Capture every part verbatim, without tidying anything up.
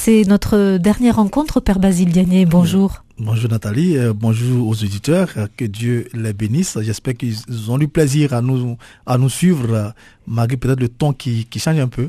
C'est notre dernière rencontre, Père Basile Diané. Bonjour. Bonjour Nathalie, euh, bonjour aux auditeurs, euh, que Dieu les bénisse. J'espère qu'ils ont du plaisir à nous à nous suivre, euh, malgré peut-être le ton qui, qui change un peu.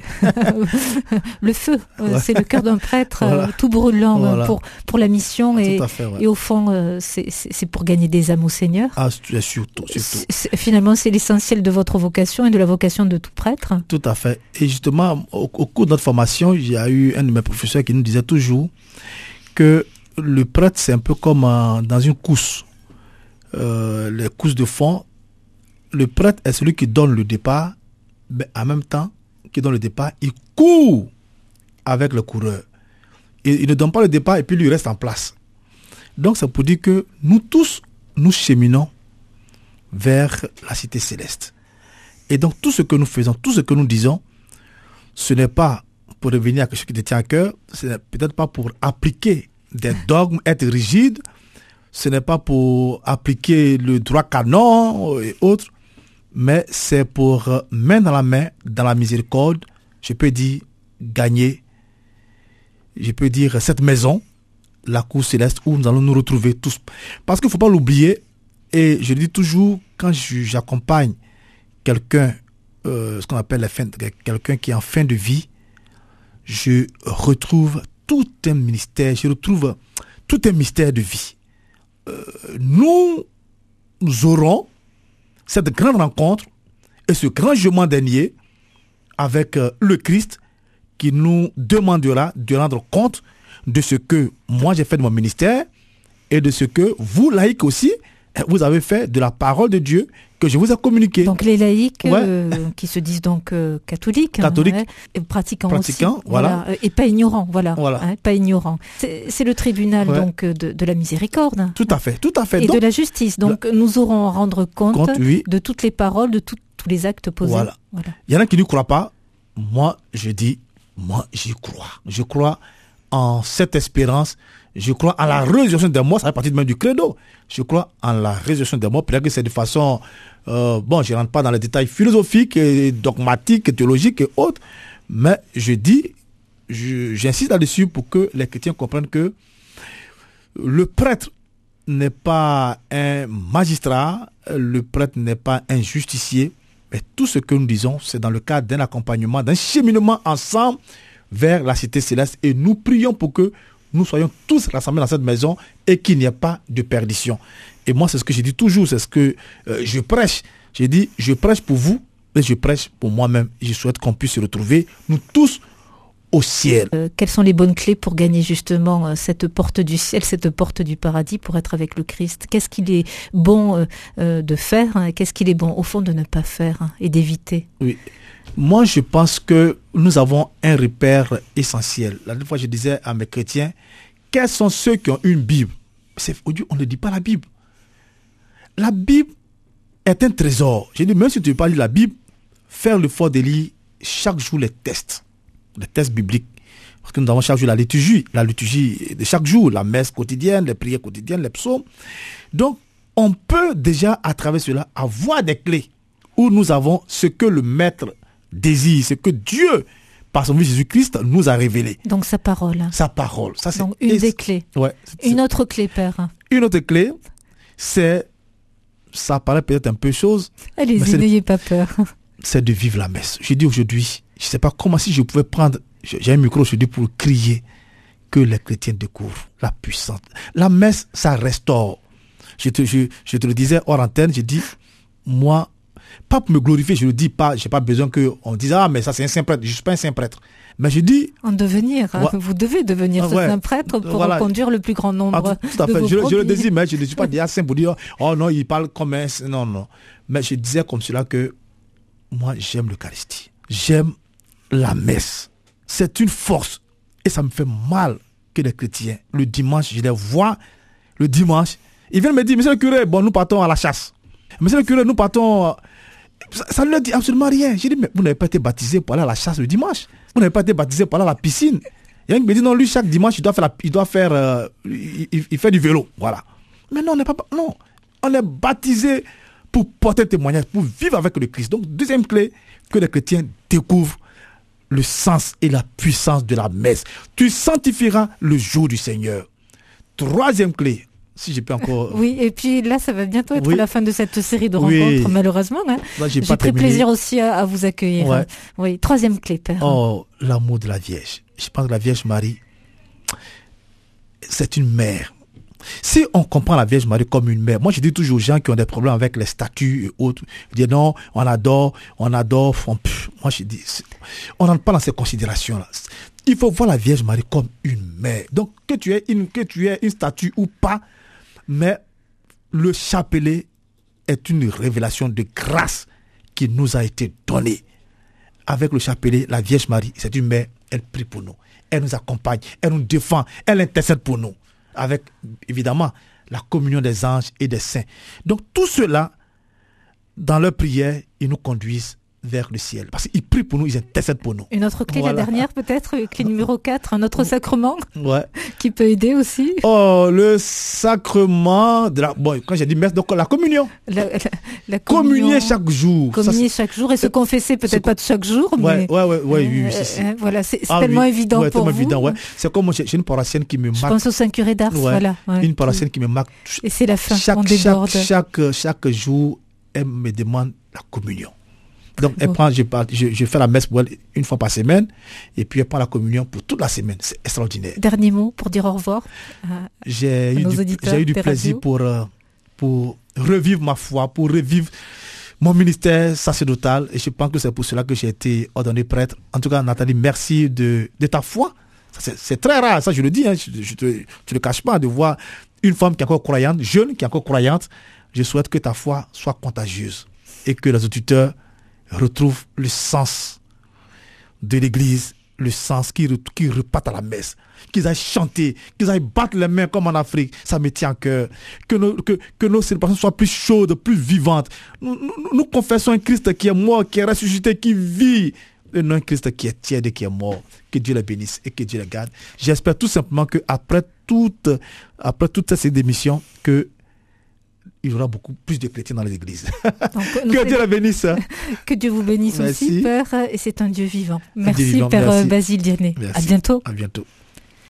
Le feu, euh, ouais. C'est le cœur d'un prêtre, voilà. euh, tout brûlant voilà. pour, pour la mission et, fait, ouais. et au fond, euh, c'est, c'est, c'est pour gagner des âmes au Seigneur. Ah, surtout, surtout. C'est, c'est, finalement, c'est l'essentiel de votre vocation et de la vocation de tout prêtre. Tout à fait. Et justement, au, au cours de notre formation, il y a eu un de mes professeurs qui nous disait toujours que le prêtre, c'est un peu comme euh, dans une course. Euh, les courses de fond, le prêtre est celui qui donne le départ, mais en même temps, qui donne le départ, il court avec le coureur. Et, il ne donne pas le départ et puis lui reste en place. Donc, c'est pour dire que nous tous, nous cheminons vers la cité céleste. Et donc, tout ce que nous faisons, tout ce que nous disons, ce n'est pas pour revenir à quelque chose qui te tient à cœur, ce n'est peut-être pas pour appliquer des dogmes, être rigide, ce n'est pas pour appliquer le droit canon et autres, mais c'est pour, main dans la main, dans la miséricorde, je peux dire, gagner, je peux dire, cette maison, la cour céleste, où nous allons nous retrouver tous. Parce qu'il ne faut pas l'oublier, et je le dis toujours, quand je, j'accompagne quelqu'un, euh, ce qu'on appelle la fin, quelqu'un qui est en fin de vie, je retrouve tout un ministère, je retrouve tout un mystère de vie. Euh, nous, nous aurons cette grande rencontre et ce grand jugement dernier avec euh, le Christ qui nous demandera de rendre compte de ce que moi j'ai fait de mon ministère et de ce que vous, laïcs aussi, vous avez fait de la parole de Dieu que je vous ai communiqué. Donc les laïcs ouais. euh, qui se disent donc euh, catholiques, catholiques hein, ouais, pratiquants, pratiquants, aussi, voilà. voilà, et pas ignorants, voilà, voilà. Hein, pas ignorants. C'est, c'est le tribunal ouais. donc de, de la miséricorde. Tout à fait, tout à fait. Et donc, de la justice. Donc la... nous aurons à rendre compte, compte oui. de toutes les paroles, de tout, tous les actes posés. Voilà. voilà. Il y en a qui ne croient pas. Moi, je dis, moi, j'y crois. Je crois en cette espérance. Je crois en la résurrection des morts, ça fait partie même du credo. Je crois en la résurrection des morts. Peut-être que c'est de façon... Euh, bon, je ne rentre pas dans les détails philosophiques, et dogmatiques, et théologiques et autres. Mais je dis, je, j'insiste là-dessus pour que les chrétiens comprennent que le prêtre n'est pas un magistrat, le prêtre n'est pas un justicier. Mais tout ce que nous disons, c'est dans le cadre d'un accompagnement, d'un cheminement ensemble vers la cité céleste. Et nous prions pour que nous soyons tous rassemblés dans cette maison et qu'il n'y ait pas de perdition. Et moi, c'est ce que je dis toujours, c'est ce que euh, je prêche. Je dis, je prêche pour vous, mais je prêche pour moi-même. Je souhaite qu'on puisse se retrouver, nous tous, au ciel. Euh, quelles sont les bonnes clés pour gagner justement euh, cette porte du ciel, cette porte du paradis, pour être avec le Christ? Qu'est-ce qu'il est bon euh, euh, de faire, hein, qu'est-ce qu'il est bon, au fond, de ne pas faire, hein, et d'éviter? Oui. Moi, je pense que nous avons un repère essentiel. La dernière fois, je disais à mes chrétiens, quels sont ceux qui ont une Bible? C'est, on ne dit pas la Bible. La Bible est un trésor. Je dis, même si tu ne veux pas lire la Bible, faire l'effort de lire chaque jour les textes, les textes bibliques. Parce que nous avons chaque jour la liturgie, la liturgie de chaque jour, la messe quotidienne, les prières quotidiennes, les psaumes. Donc, on peut déjà, à travers cela, avoir des clés où nous avons ce que le Maître désire, ce que Dieu, par son Fils Jésus-Christ, nous a révélé. Donc sa parole. Sa parole. Ça, c'est donc une et des clés. Ouais, c'est, une autre clé, Père. Une autre clé, c'est, ça paraît peut-être un peu chose. Allez-y, n'ayez pas peur. C'est de vivre la messe. Je dis aujourd'hui, je ne sais pas comment si je pouvais prendre, j'ai un micro aujourd'hui pour crier que les chrétiens découvrent la puissance. La messe, ça restaure. Je te, je, je te le disais hors antenne, je dis, moi, pas pour me glorifier, je ne le dis pas, je n'ai pas besoin qu'on dise, ah, mais ça c'est un saint prêtre, je ne suis pas un saint prêtre. Mais je dis... En devenir, hein, ouais, vous devez devenir ah, ce ouais, saint prêtre pour voilà. conduire le plus grand nombre ah, tout, tout à de fait. vos je, je le désire, mais je ne suis pas déjà saint pour dire, oh non, il parle comme un... Non, non. Mais je disais comme cela que moi, j'aime l'Eucharistie. J'aime la messe. C'est une force. Et ça me fait mal que les chrétiens, le dimanche, je les vois, le dimanche, ils viennent me dire, monsieur le curé, bon, nous partons à la chasse. Monsieur le curé, nous partons... Ça, ça ne leur dit absolument rien. J'ai dit, mais vous n'avez pas été baptisé pour aller à la chasse le dimanche. Vous n'avez pas été baptisé pour aller à la piscine. Il y a un qui me dit, non, lui, chaque dimanche, il doit faire, la, il, doit faire euh, il, il, il fait du vélo. Voilà. Mais non, on n'est pas... Non. On est baptisé pour porter témoignage, pour vivre avec le Christ. Donc, deuxième clé, que les chrétiens découvrent le sens et la puissance de la messe. Tu sanctifieras le jour du Seigneur. Troisième clé, si j'ai pas encore... Oui, et puis là, ça va bientôt être oui. la fin de cette série de oui. rencontres, malheureusement. Hein. Là, j'ai j'ai pas très terminé. plaisir aussi à, à vous accueillir. Ouais. Hein. Oui, troisième clé, Père. Oh, l'amour de la Vierge. Je pense que la Vierge Marie, c'est une mère. Si on comprend la Vierge Marie comme une mère, moi je dis toujours aux gens qui ont des problèmes avec les statues et autres, je dis non, on adore, on adore, on, pff, moi je dis, on n'entre pas dans ces considérations-là. Il faut voir la Vierge Marie comme une mère. Donc que tu aies une, que tu aies une statue ou pas, mais le chapelet est une révélation de grâce qui nous a été donnée. Avec le chapelet, la Vierge Marie, c'est une mère, elle prie pour nous, elle nous accompagne, elle nous défend, elle intercède pour nous. Avec, évidemment, la communion des anges et des saints. Donc, tout cela, dans leur prière, ils nous conduisent vers le ciel. Parce qu'ils prient pour nous, ils intercèdent pour nous. Une autre clé, Voilà. la dernière peut-être, clé numéro quatre, un autre sacrement Ouais. qui peut aider aussi. Oh, le sacrement de la... Bon, quand j'ai dit messe, donc la communion. La, la, la communion. Communier chaque jour. Communier Ça, chaque jour et se confesser, peut-être pas de chaque jour, ouais, mais... ouais, ouais, ouais, oui, oui, euh, si, si. euh, voilà, c'est, c'est Ah, tellement oui. évident Ouais, pour tellement vous. évident, ouais. C'est comme moi, j'ai, j'ai une paroissienne qui me Je marque. pense au Saint-Curé d'Ars, Ouais. voilà. Ouais. Une paroissienne qui me marque. Et c'est la fin, Chaque, on chaque, déborde. chaque, chaque jour, elle me demande la communion. Donc, elle Bon. prend, je, je, je fais la messe pour elle une fois par semaine, et puis elle prend la communion pour toute la semaine. C'est extraordinaire. Dernier mot pour dire au revoir. à- J'ai eu nos du, auditeurs j'ai eu du des plaisir radios. pour, euh, pour revivre ma foi, pour revivre mon ministère sacerdotal, et je pense que c'est pour cela que j'ai été ordonné prêtre. En tout cas, Nathalie, merci de, de ta foi. Ça, c'est, c'est très rare, ça je le dis, hein, je ne te, te le cache pas, de voir une femme qui est encore croyante, jeune, qui est encore croyante. Je souhaite que ta foi soit contagieuse et que les auditeurs retrouvent le sens de l'église, le sens qui, re- qui repartent à la messe, qu'ils aillent chanter, qu'ils aillent battre les mains comme en Afrique. Ça me tient à cœur. Que nos, que, que nos célébrations soient plus chaudes, plus vivantes. Nous, nous, nous confessons un Christ qui est mort, qui est ressuscité, qui vit. Et non un Christ qui est tiède et qui est mort. Que Dieu les bénisse et que Dieu les garde. J'espère tout simplement qu'après toute, après toute cette émission, que il y aura beaucoup plus de chrétiens dans les églises. Donc, nous Que fait- Dieu la bénisse. que Dieu vous bénisse Merci. aussi, Père, et c'est un Dieu vivant. Merci, vivant, Père merci. Basile Diané. À Merci. bientôt. À bientôt.